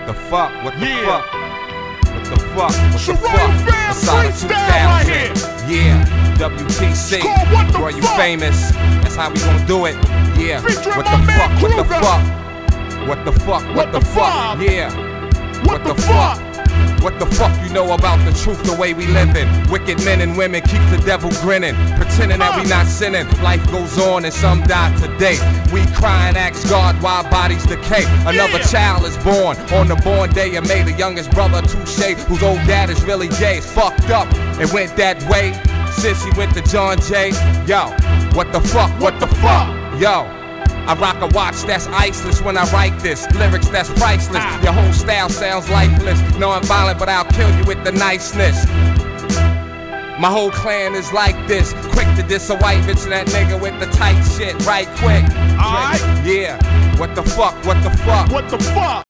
the fuck? What the fuck? What the fuck? What It's the a Royal fuck? Fam Masada freestyle right 2000. Yeah, WTC. It's called What the Bro, you Fuck? famous. That's how we gonna do it. Yeah. Featuring What my the man fuck? What the Kruger. fuck? What the fuck? What the fuck? Yeah. What the fuck? What the fuck you know about the truth, the way we living? Wicked men and women keep the devil grinning, pretending that we not sinning. Life goes on and some die today. We cry and ask God why bodies decay. Another child is born on the born day of May. The youngest brother, Touche, whose old dad is really gay, is fucked up and went that way since he went to John Jay. Yo, what the fuck? What the fuck? Yo. I rock a watch that's iceless when I write this. Lyrics that's priceless. Your whole style sounds lifeless. No, I'm violent, but I'll kill you with the niceness. My whole clan is like this. Quick to diss a white bitch and that nigga with the tight shit right quick. Alright. Yeah. What the fuck? What the fuck? What the fuck?